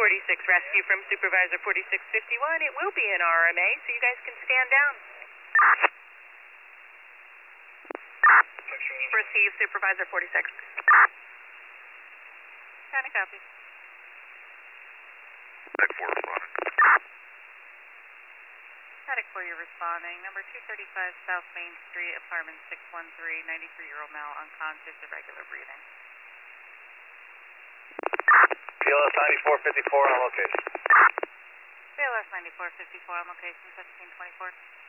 46 rescue from Supervisor 4651. It will be an RMA, so you guys can stand down. Receive Supervisor 46. Kind of copy. Tech 4 responding. Tech 4, you're responding. Number 235 South Main Street, apartment 613, 93-year-old male, unconscious, irregular breathing. PLS 9454 on location. PLS 9454 on location, 1724.